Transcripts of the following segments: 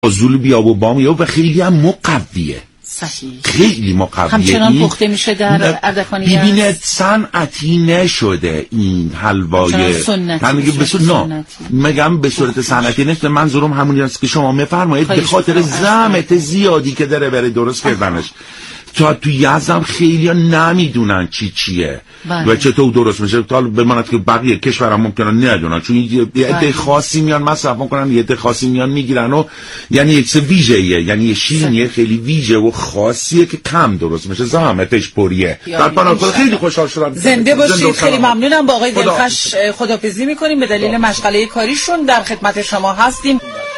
زول بیا و بامیه و خیلی هم مقویه. صحیح. خیلی مقویه. همچنان پخته میشه در اردکانی. ببینید صنعتی نشده این حلوای سنتی. میگم به صورت صنعتی نشده. منظورم همونی است که شما میفرمایید، به خاطر زحمت زیادی که داره برای درست کردنش. تا تو یزدم خیلی ها نمیدونن چیه و چطور درست میشه. تا بماند که بقیه کشورها ممکنه ندونن، چون یه عده خاصی میان مصرف میکنن، یه عده خاصی میان میگیرن و یعنی یک ویژه‌ایه، یعنی یه شیرینیه خیلی ویژه و خاصیه که کم درست میشه، زحمتش پریه. در پناه خیلی خوشحال شدم. زنده باشید. خیلی ممنونم. با آقای دلخش خداحافظی میکنیم به دلیل مشغله کاریشون. در خدمت شما هستیم.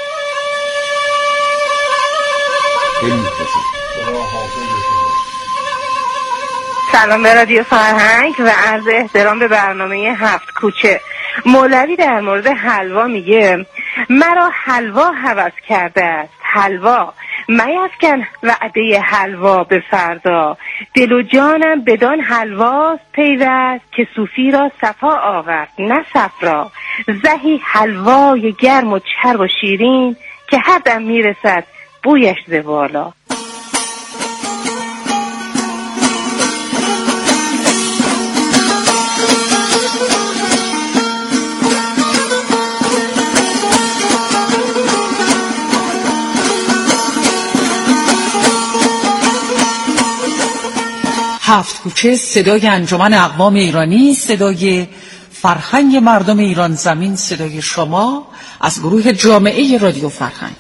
سلام به رادیو فرهنگ و عرض احترام به برنامه هفت کوچه. مولوی در مورد حلوا میگه مرا حلوا هوس کرده است، حلوا میفکن وعده حلوا به فردا، دل و جانم بدان حلواست پیوست که صوفی را صفا آورد نه صفرا، زهی حلوای گرم و چرب و شیرین که هر دم میرسد بویش ز بالا. هفت کوچه صدای انجمن اقوام ایرانی، صدای فرهنگ مردم ایران زمین، صدای شما از گروه جامعه رادیو فرهنگ.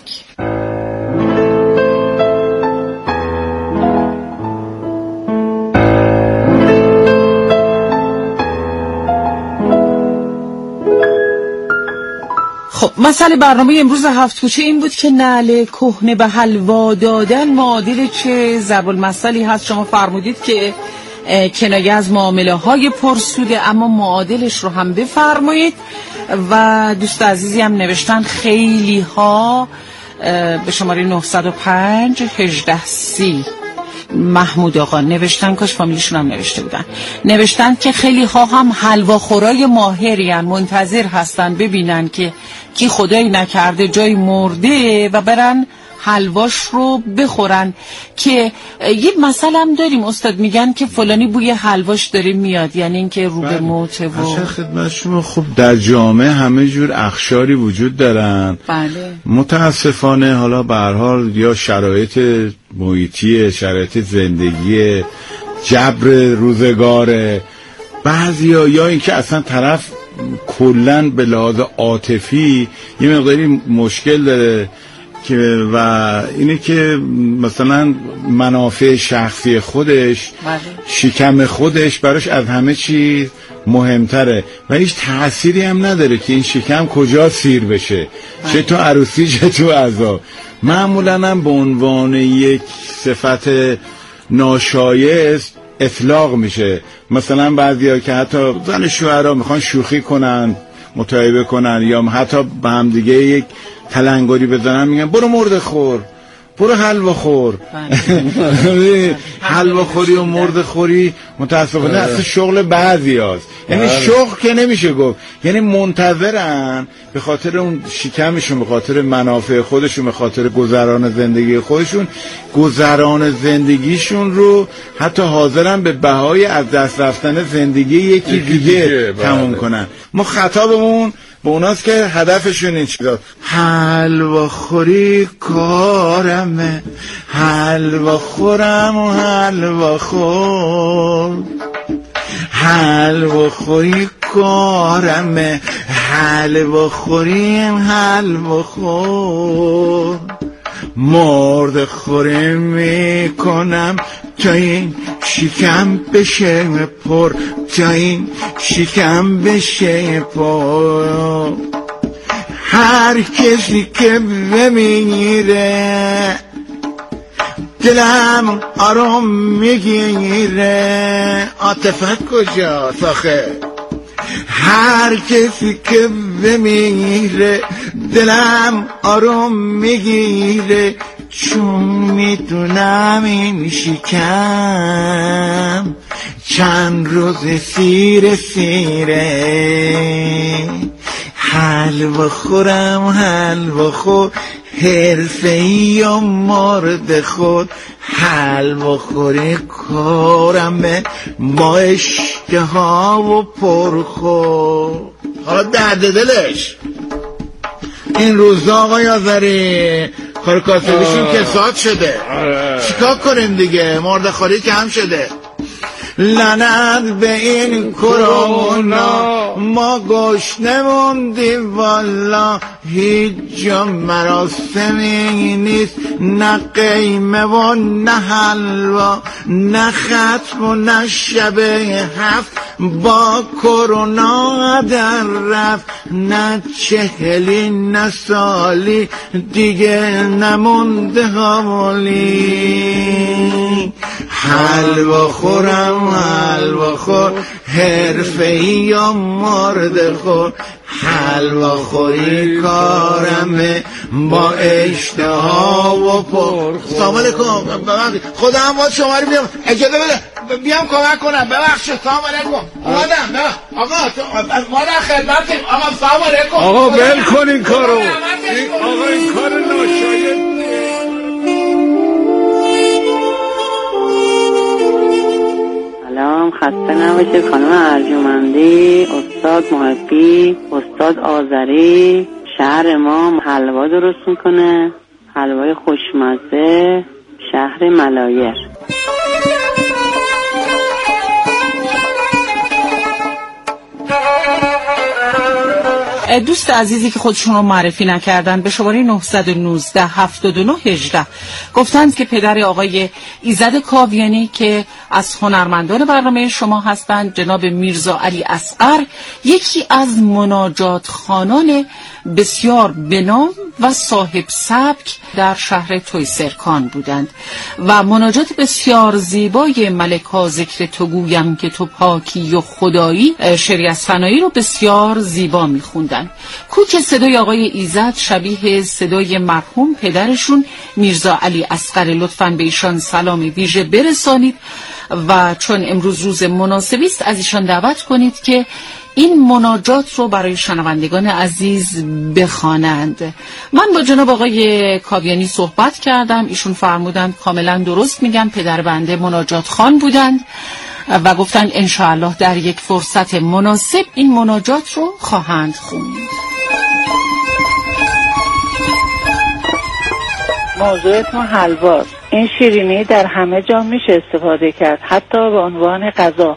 خب مسئله برنامه امروز هفت کوچه این بود که نعل کهنه به حلوا دادن معادل چه ضرب المثلی هست. شما فرمودید که کنایه از معامله های پرسوده، اما معادلش رو هم بفرمایید. و دوست عزیزی هم نوشتن خیلی ها به شماره 905 1830 محمود آقا نوشتن، کاش فامیلیشون هم نوشته بودن، نوشتن که خیلی ها هم حلواخورای ماهرین، منتظر هستن ببینن که کی خدایی نکرده جای مرده و برن حلواش رو بخورن. که یه مسئله هم داریم استاد، میگن که فلانی بوی حلواش داره میاد، یعنی اینکه رو به موته. و خدمت شما خب در جامعه همه جور اخشاری وجود دارن. بله. متاسفانه حالا به هر حال یا شرایط محیطی، شرایط زندگی، جبر روزگاره، بعضیا یا اینکه اصلا طرف کلن به لحاظ عاطفی یه مقداری مشکل داره که و اینه که مثلا منافع شخصی خودش، شکم خودش براش از همه چیز مهمتره و هیچ تأثیری هم نداره که این شکم کجا سیر بشه، چه تو عروسی چه تو عزا. معمولا هم به عنوان یک صفت ناشایست اطلاق میشه. مثلا بعضیا که حتی زن شوهرها میخوان شوخی کنن، متعایبه کنن، یا حتی به هم دیگه یک تلنگری بزنن، میگن برو مرده خور، برو حلوا خور. حلوا خوری و مرده خوری متاسفانه اصلا شغل بعضی هست. یعنی شغل که نمیشه گفت، یعنی منتظرن به خاطر اون شکمشون، به خاطر منافع خودشون، به خاطر گذران زندگی خودشون، گذران زندگیشون رو حتی حاضرن به بهای از دست رفتن زندگی یکی دیگه تموم کنن. ما خطابمون به اوناست که هدفشون این چیزا. حلوا خوری کارمه، حلوا خورم و حلوا خور، حلوا خوری کارمه، حلوا خوریم حلوا خور، مرد خوری میکنم تا این شکم بشه پر، تا این شکم بشه پر. هر کسی که بمیره دلم آروم میگیره. عاطفت کجاست آخه؟ هر کسی که بمیره دلم آروم میگیره، چون میدونم این شکم چند روز سیره سیره. حلوا خورم حلوا خور، حرفه‌ای و مورد خود، حلوا خوری کارمه با اشتها و پرخور. حالا درد دلش این روزا آقای آذری کار کاسبیشون کساد شده، چیکار کنیم دیگه؟ مرده خوری کم شده. لعنت به این کرونا، ما گشنه موندیم والا، هیچ جا مراسمی نیست، نه قیمه و نه حلوا، نه ختم و نه شب هفت، با کرونا در رفت، نه چهلی نه سالی، دیگه نمونده حالی. حلوا خورم حلوا خور، حرفه‌ای و مرد خور، حلوا خوری کارمه با اشتها و پر. سلام علیکم، خودم با شما رو بیام اجازه بده بیام کمک کنم، ببخشید. سلام علیکم. اومدم. آقا ما در خدمتیم. آقا سلام علیکم. آقا ول کن این کارو. آقا این کار ناشایست. سلام، خسته نباشید خانم ارجمندی، استاد محبی، استاد آذری. شهر ما حلوا درست میکنه، حلوای خوشمزه، شهر ملایر. دوست عزیزی که خودشون رو معرفی نکردن به شماره 919 79 18 گفتند که پدر آقای ایزد کاویانی که از هنرمندان برنامه شما هستند، جناب میرزا علی اصغر، یکی از مناجات خوانان بسیار بنام و صاحب سبک در شهر تویسرکان بودند و مناجات بسیار زیبای ملکا ذکر تو گویم که تو پاکی و خدایی، شعری از فنایی رو بسیار زیبا میخوندن. کوک صدای آقای ایزد شبیه صدای مرحوم پدرشون میرزا علی اصغر. لطفاً به ایشان سلام ویژه برسانید و چون امروز روز مناسبی است از ایشان دعوت کنید که این مناجات رو برای شنوندگان عزیز بخوانند. من با جناب آقای کاویانی صحبت کردم، ایشون فرمودند کاملا درست میگم، پدر بنده مناجات خوان بودند و گفتند انشاءالله در یک فرصت مناسب این مناجات رو خواهند خوند. موضوعتون حلواست. این شیرینی در همه جا میشه استفاده کرد، حتی به عنوان غذا.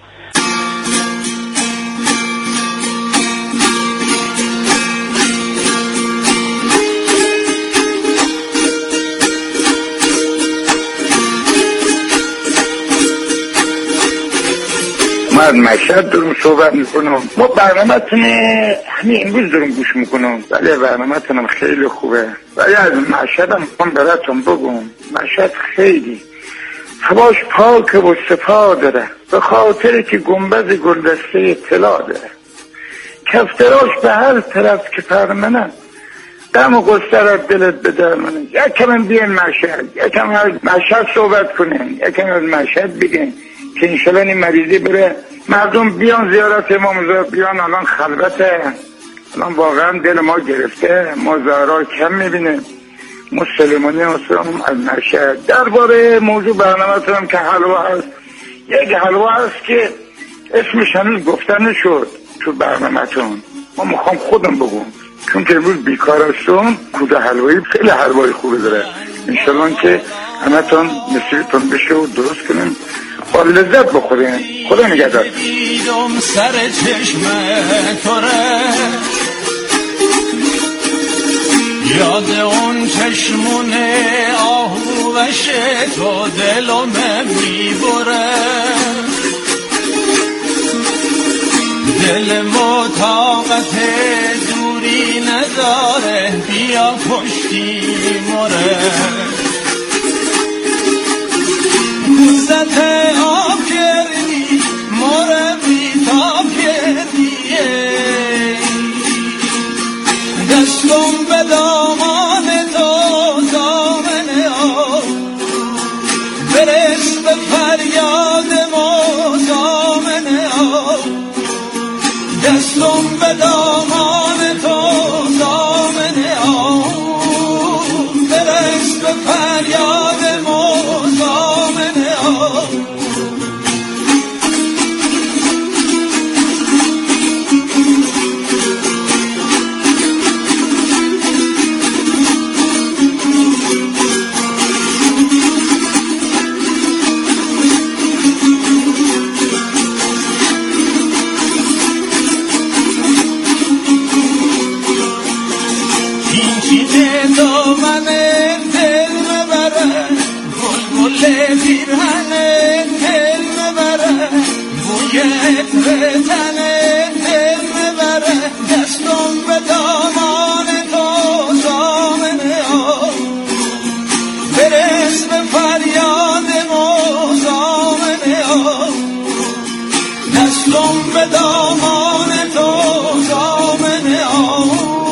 ما از مشهد دارم صحبت میکنم. ما برنامه‌تون همین امروز دارم گوش میکنم. ولی برنامه‌تون خیلی خوبه. ولی از مشهد هم میخوام براتون بگم. مشهد خیلی هواش پاک و صفا داره، به خاطر که گنبد گلدسته طلا داره، کفتراش به هر طرف که فرمنه، دم و قصه را دلت بده منه. یکم بیان مشهد، یکم از مشهد صحبت کنین، یکم از مشهد بگین که انشالله این مریضی بره، مردم بیان زیارت امام زهرا، بیان. الان خلوته، الان واقعا دل ما گرفته، ما زهرا کم میبینیم. مسلمانی هستم از مشهد. درباره موضوع برنامه‌تون که حلوا هست، یک حلوا هست که اسمش هنوز گفته نشد تو برنامه‌تون، ما میخوام خودم بگم چون که امروز بیکار هستم. کوزه حلوایی خیلی حلوای خوبی داره، انشالله که همتون نصیبتون بشه و درست کنیم با لذت بخورین. خدا نگهدار. دیدم سر چشم توره، یاد اون چشمونه آهوش تو دلم میبره، دل طاقت دوری نداره، بیا پشتی مره. دوزت آب کردی مره بی تاب کردیه، دستم به دامان تو دامن آب، برس به فریاد ما دامن آب، دستم به دامان تو دامن آب. به فریاد مزامنه ها. دامن دل مبره گل پیرهن دل مبره بوی عطر تن دل مبره دستم به دامان تو زامنه ها. برس به فریاد مزامنه ها. دستم به دامان تو زامنه ها.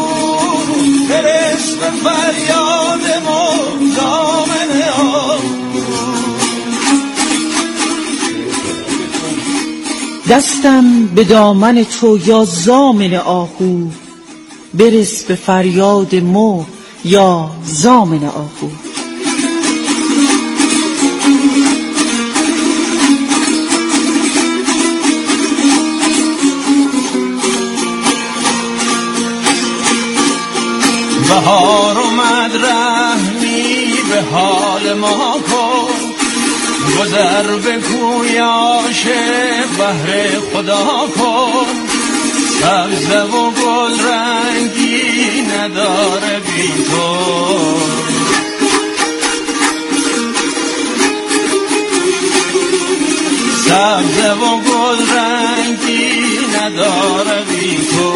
برس به فریاد مزامنه ها. دستم به دامن تو یا زامن آهو، برس به فریاد مو یا زامن آهو. بهار اومد رحمی به حال ما کن، گذر به کویاش بهر خدا کن. سبزه و گل رنگی نداره بی تو، سبزه و گل رنگی نداره بی تو.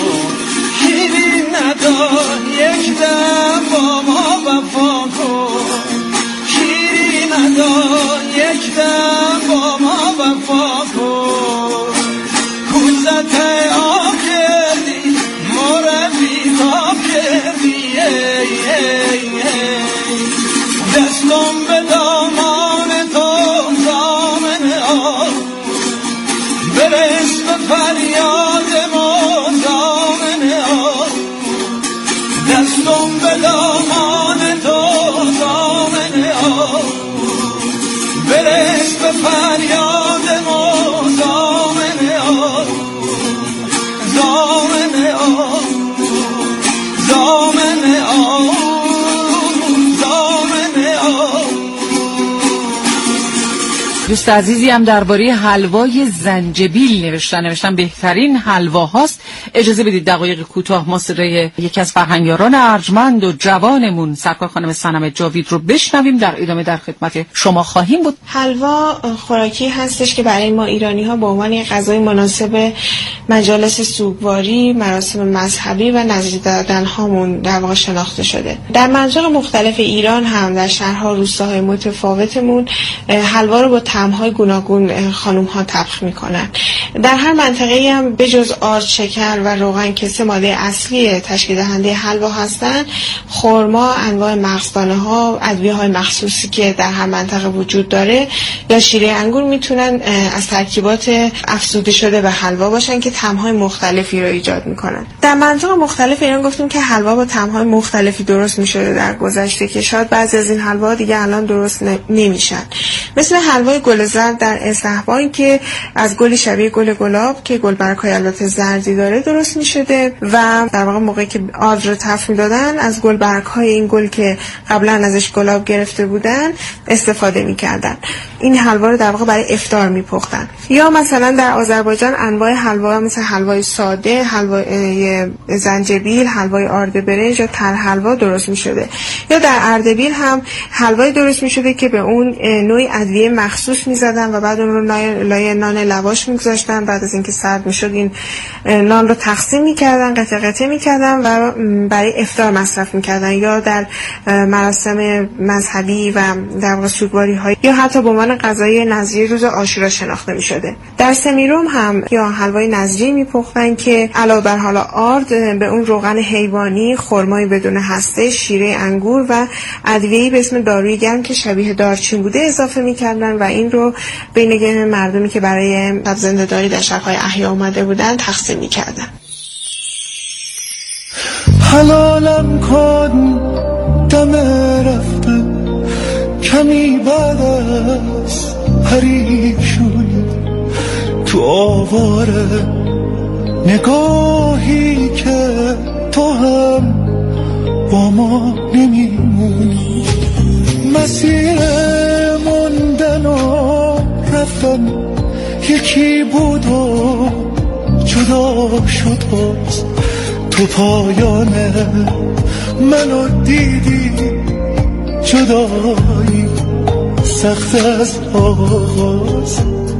ندار یک دم با ما وفا کن، شیری ندار یک دم با ما وفا کن. کوزت آب کردی مربی تاب کردی دستم به دامان تو زامنه ها. برس به فریاد مزامنه ها. دستم به دامان تو زامنه ها. برس به فریاد مزامنه ها. زامنه ها. زامنه ها. زامنه ها. دوست عزیزی هم درباره حلوای زنجبیل نوشتن بهترین حلوا هاست. اجازه بدید دقایق کوتاه ما صدای یکی از فرهنگیاران ارجمند و جوانمون سرکار خانم صنم جاوید رو بشنویم. در ادامه در خدمت شما خواهیم بود. حلوا خوراکی هستش که برای ما ایرانی ها به عنوان غذای مناسب مجالس سوگواری، مراسم مذهبی و نذر دادن هامون در واقع شناخته شده. در مناطق مختلف ایران هم در شهرها روستاهای متفاوتمون حلوا رو با طعم‌های گوناگون خانم ها طبخ میکنن. در هر منطقه‌ای هم به جز آرد، شکر و روغن که سه ماده اصلی تشکیل دهنده حلوا هستند، خرما، انواع مغزدانه‌ها، ادویه‌های مخصوصی که در هر منطقه وجود داره یا شیره انگور میتونن از ترکیبات افزوده شده به حلوا باشن که طعم‌های مختلفی رو ایجاد میکنن. در مناطق مختلف ایران گفتیم که حلوا با طعم‌های مختلفی درست میشده در گذشته که شاید بعضی از این حلوا دیگه الان درست نمیشن. مثل حلوای گل زرد در استحبان که از گل شبیه گل گلاب که گلبرگ‌های البته زردی داره درست میشده و در واقع موقعی که آرد رو تفت میدادن از گلبرگ‌های این گل که قبلا ازش گلاب گرفته بودن استفاده میکردن. این حلوا رو در واقع برای افطار میپختن. یا مثلا در آذربایجان انواع حلوا مثل حلوای ساده، حلوای زنجبیل، حلوای آرد برنج یا تر حلوا درست میشده. یا در اردبیل هم حلوای درست میشده که به اون نوعی ادویه مخصوص میزدن و بعد اون رو لای نان لواش میگذاشتن. بعد از اینکه سرد میشد این نان رو تقسیم میکردن، قطعه قطعه میکردن و برای افطار مصرف میکردن. یا در مراسم مذهبی و در واقع سوگواری های یا حتی به عنوان غذای نظری روز عاشورا شناخته میشده. در سمیروم هم یا حلوای نظری میپختن که علاوه بر حالا آرد به اون روغن حیوانی، خرمای بدون هسته، شیره انگور و ادویه‌ای به اسم داروی گرم که شبیه دارچین بوده اضافه میکردن و این رو بین مردمی که برای زنده‌داری در شهرهای احیا اومده بودن تقسیم میکردن. حلالم کن دم رفتن کمی بعد از پریشونی تو آواره نگاهی که تو هم با ما نمیمونی مسیر موندن و رفتن یکی بود و جدا شد باز تو پایانه منو دیدی جدایی سخت از آغاز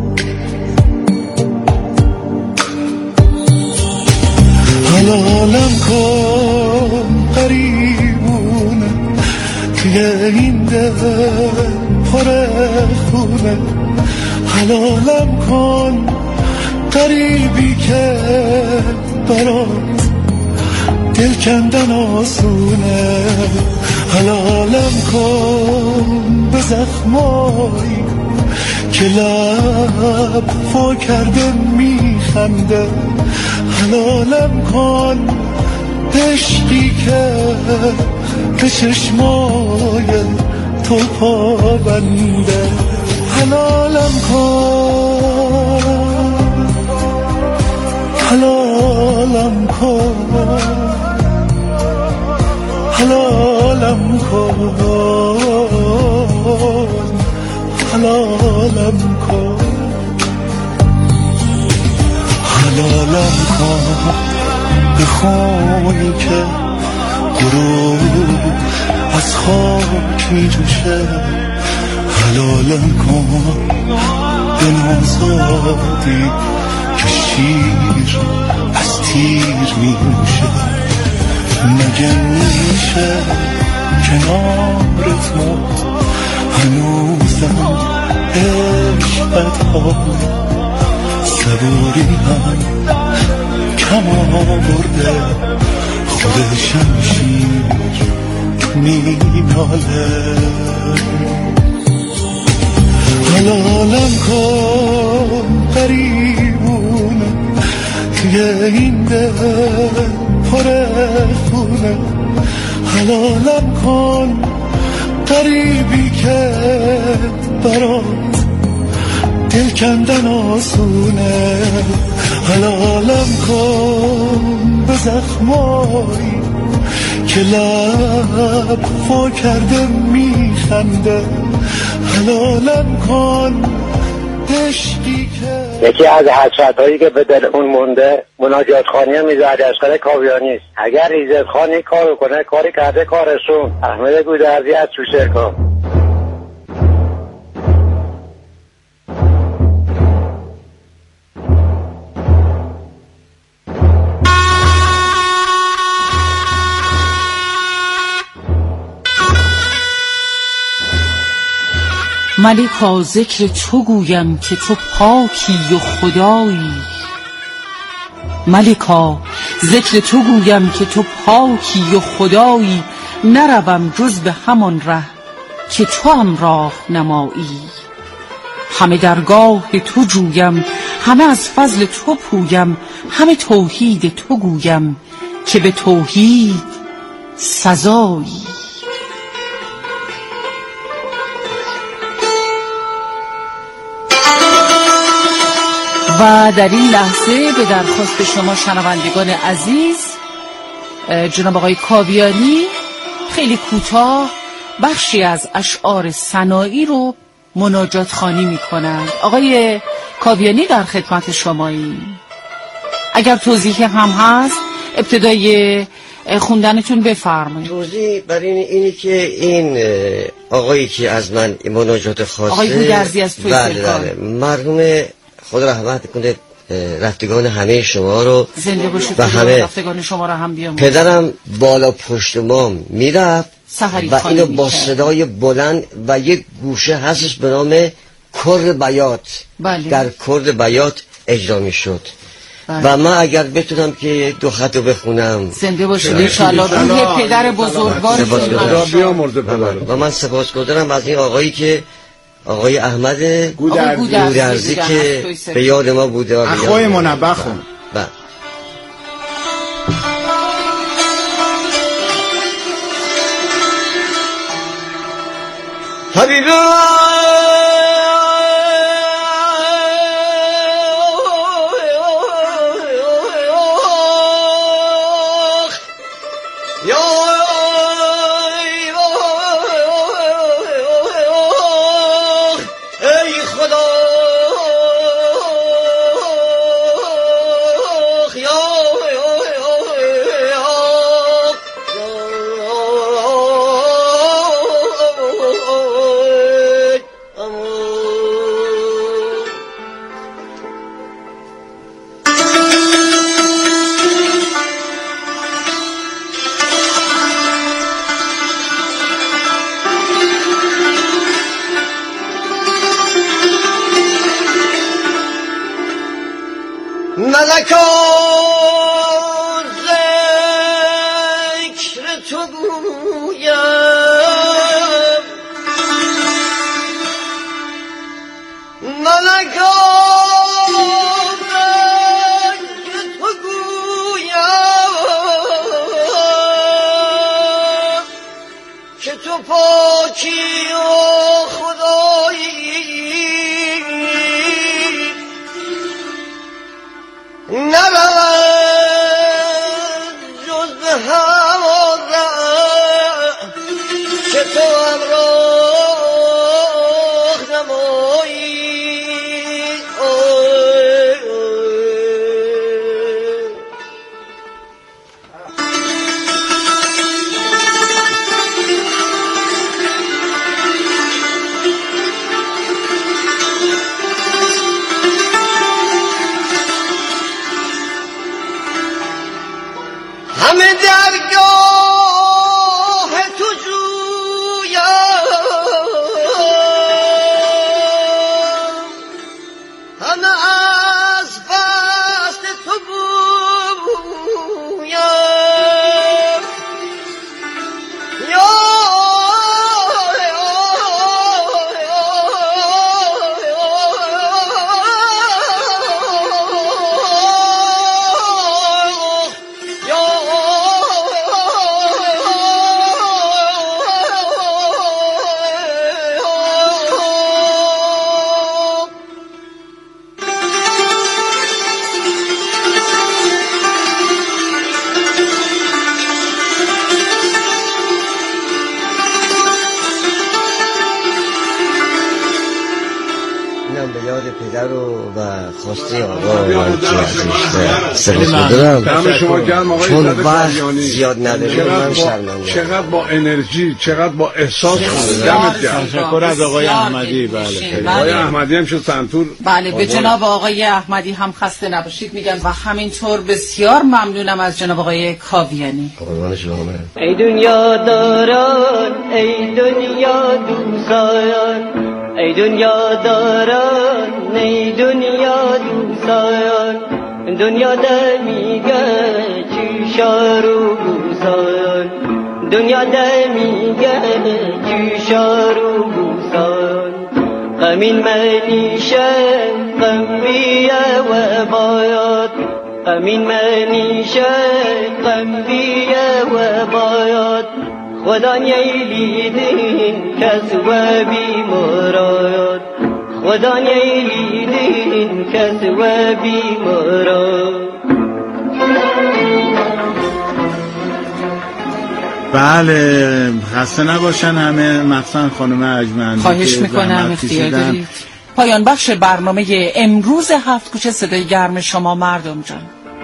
حلالم کن قریبونه توی این دل پر خونه حلالم کن قریبی که برات دل کندن آسونه حلالم کن به زخمایی که لب وا کرده میخنده حلالم کن عشقی که به چشمای تو پابنده حلالم کن حلالم کن حلالم کن حلالم کن حلالم کن به خونی که غروب از خاک می جوشه حلالم کن به نازادی که شیر از تیر می نوشه مگه میشه کنارت موت هنوزم عشقت ها صبوری هم کم آورده خود شمشیر میناله حلالم کن قریبونه توی این دل پر خونه حلالم کن قریبی که برات دل کندن آسونه حلالم کن به زخمایی که لب وا کرده میخنده حلالم کن عشقی که یکی از حسرت‌هایی که به دلمون مونده مناجات خوانی میرزا علیاصغر کاویانی است. اگر ایزد خانی کارو کنه کاری کرده کارشون. احمد گودرزی از سوشرکا. ملکا ذکر تو گویم که تو پاکی و خدایی ملکا ذکر تو گویم که تو پاکی و خدایی نروم جز به همان ره که تو هم راه نمایی همه درگاه تو جویم همه از فضل تو پویم همه توحید تو گویم که به توحید سزایی و در این لحظه به درخواست شما شنوندگان عزیز جناب آقای کاویانی خیلی کوتاه بخشی از اشعار ثنایی رو مناجات خوانی می‌کنند. آقای کاویانی در خدمت شماییم. اگر توضیحی هم هست ابتدای خوندنتون بفرمایید. توضیح برای اینی که این آقایی که از من مناجات خواسته آقای گودرزی از توی بله مرحوم خدا رحمت کنه رفتگان همه شما رو زنده باشید و همه رفتگان شما رو هم بیام. پدرم بالا پشت ما میرفت و اینو با صدای بلند و یک گوشه هستش به نام کر بیات بله. در کر بیات اجرا میشد بله. و من اگر بتونم که دو خط رو بخونم زنده باشید انشاءالله روح پدر بزرگوار و من سپاسگزارم از این آقایی که آقای احمد گودرزی که به یاد ما بوده اخوای منبه خون ملکان ذکر تو گویم، ملکان ذکر تو گویم که تو پاکی و خدایی نرود جز به هوا که تو همراه نمایی. همه درگاه تو جویم، همه از فست تو گویم، یا پدر و خواسته آقا دم شما گرم آقای چون وقت زیاد نداره من شرمنده. چقدر با انرژی، چقدر با احساس دمت گرم. تشکر از آقای احمدی. بله آقای احمدی هم شد سنتور. بله به جناب آقای احمدی هم خسته نباشید میگن و همینطور بسیار ممنونم از جناب آقای کاویانی. قربان شما. ای دنیا داران، ای دنیا دوستان، ای دنیا داران، ای دنیا دوستان، دنیا در میگه چوشا رو بوسان، دنیا در میگه چوشا رو بوسان، غمین منیشه غم بیه و باید، غمین منیشه غم بیه و باید، خدا نیلیدین کس و بیمارات، خدا نیلیدین کس و بیمارات. بله خسته نباشن همه، مخصوصا خانم اجمندی. خواهش میکنم اختیار دارید. پایان بخش برنامه امروز هفت کوچه صدای گرم شما مردم جان.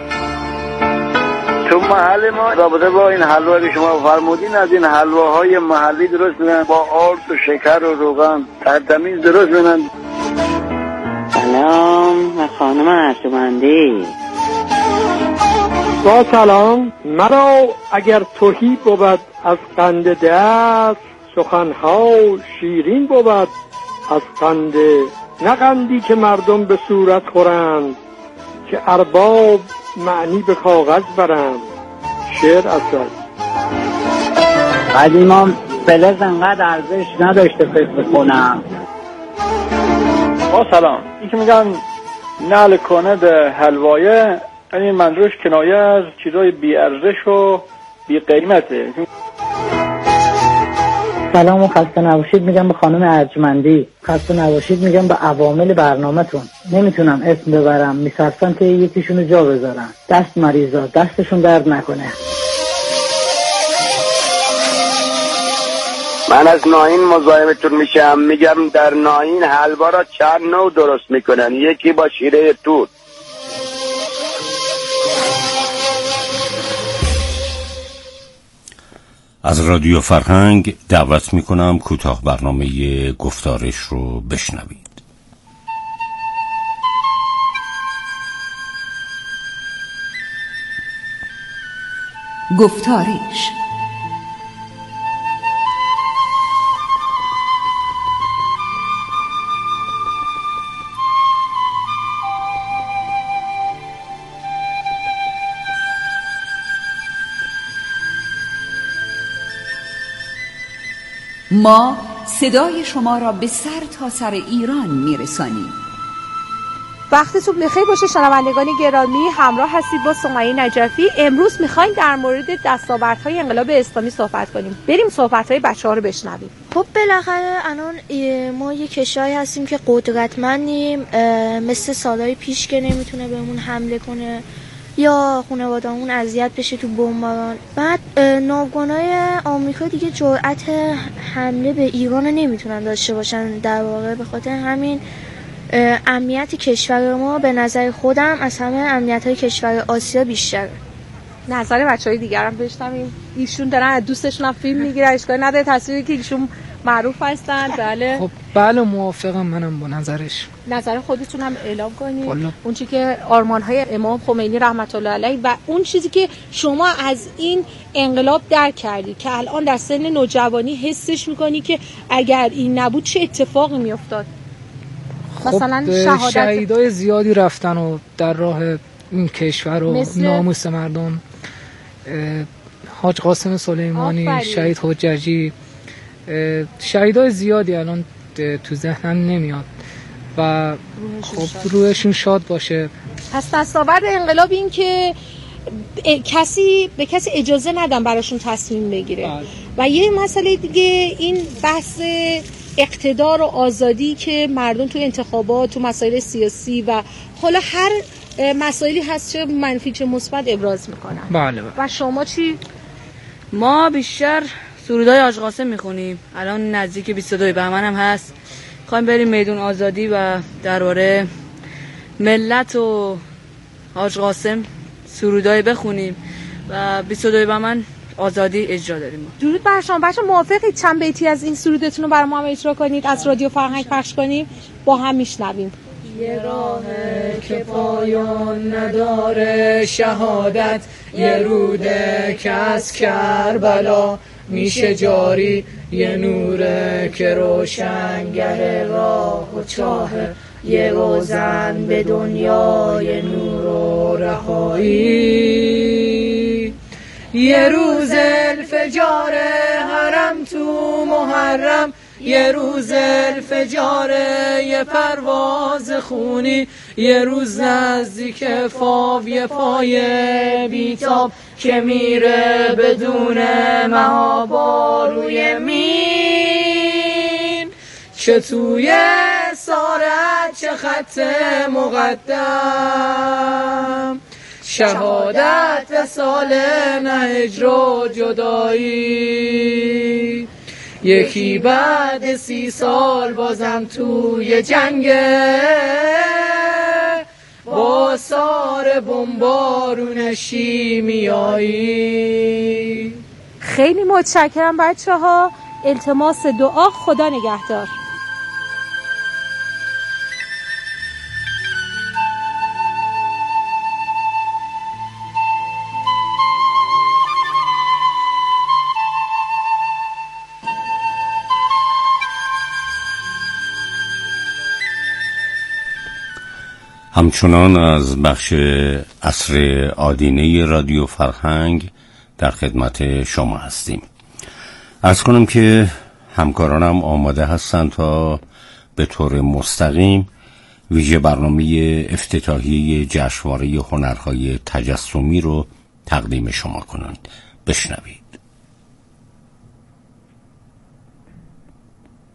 تو محل ما رابطه با این حلوا که شما فرمودین از این حلواهای محلی درست بدن با آرد و شکر و روغن ترتمیز درست بدن. سلام خانم ارجمندی. با سلام. مرا اگر تهی بود از قند دست، سخنها شیرین بود از قند، نه قندی که مردم به صورت خورند، که ارباب معنی به کاغذ برند. شعر اصل قدیما فلز انقدر ارزش نداشته فکر کنم. با سلام. این که میگن نعل کنه به حلوایه، یعنی منظورش کنایه از چیزای بی ارزش و بی قیمته. سلام و خسته نباشید میگم به خانم ارجمندی، خسته نباشید میگم به عوامل برنامه‌تون. نمیتونم اسم ببرم، میترسم که یکیشونو جا بذارم. دست مریضا دستشون درد نکنه. من از ناهین مزاحمتون میشم، میگم در ناهین حلوا را چند نوع درست میکنن، یکی با شیره توت. از رادیو فرهنگ دعوت میکنم کوتاه برنامه گفتارش رو بشنوید. گفتارش. ما صدای شما را به سر تا سر ایران میرسانیم. وقتتون بخیر باشه شنوندگان گرامی، همراه هستید با سمیه نجفی. امروز میخوایم در مورد دستاوردهای انقلاب اسلامی صحبت کنیم. بریم صحبت‌های بچه‌ها رو بشنویم. خب بالاخره الان ما یه کشوری هستیم که قدرتمندیم، مثل سالهای پیش که نمیتونه بهمون حمله کنه یا خانواده‌مون اذیت بشه تو بمباران. بعد ناوگانای آمریکا دیگه جرأت حمله به ایران نمیتونن داشته باشن. در واقع به خاطر همین امنیت کشور ما به نظر خودم از همه امنیت‌های کشور آسیا بیشتره. نظر بچه‌های دیگر هم بشنویم. ایشون دارن از دوستشون هم فیلم میگیرن، اشکالی نداره، تصویری که ایشون معروف هستن. بله خب بله موافقم منم با نظرش. نظر خودتون هم اعلام کنید. اون چیزی که آرمان‌های امام خمینی رحمت الله علیه و اون چیزی که شما از این انقلاب درک کردی که الان در سن نوجوانی حسش می‌کنی که اگر این نبود چه اتفاقی می‌افتاد. مثلا خب شهیدای زیادی رفتن و در راه این کشور و ناموس مردم، حاج قاسم سلیمانی، شهید حججی، شهیدای زیادی الان تو ذهنم نمیاد و خب روحشون شاد باشه. پس دستاورد انقلاب این که به کسی اجازه ندن براشون تصمیم بگیره. و یه مسئله دیگه این بحث اقتدار و آزادی که مردم تو انتخابات، تو مسائل سیاسی و حالا هر مسائلی هست چه منفی چه مثبت ابراز میکنن. بله. و شما چی؟ ما بیشتر سرودای حاج قاسم میخونیم. الان نزدیک 22 بهمن هم هست. خواهیم بریم میدون آزادی و درباره ملت و حاج قاسم سرودای بخونیم و 22 بهمن آزادی اجرا داریم. درود بر شما. بچه‌ها موافقید چند بیتی از این سرودتون رو برای ما هم اجرا کنید، از رادیو فرهنگ پخش کنیم، با هم میشنویم. یه راه که پایان نداره شهادت، یه روده که از کربلا میشه جاری، یه نوره که روشنگر راه و چاهه، یه روزن به دنیای نور و رهایی، یه روز الفجار حرم تو محرم، یه روز الفجار یه پرواز خونی، یه روز نزدیک فاو یه پای بیتاب که میره بدون محابا روی مین، چه توی سارت چه خط مقدم، شهادت و سال هجر و جدایی، یکی بعد 30 سال بازم توی جنگه، با سار بمبارون شیمیایی. خیلی متشکرم بچه‌ها. التماس دعا. خدا نگهدار. همچنان از بخش عصر آدینه رادیو فرهنگ در خدمت شما هستیم. عرض کنم که همکارانم آماده هستند تا به طور مستقیم ویژه برنامه افتتاحیه جشنواره هنرهای تجسمی رو تقدیم شما کنند. بشنوید.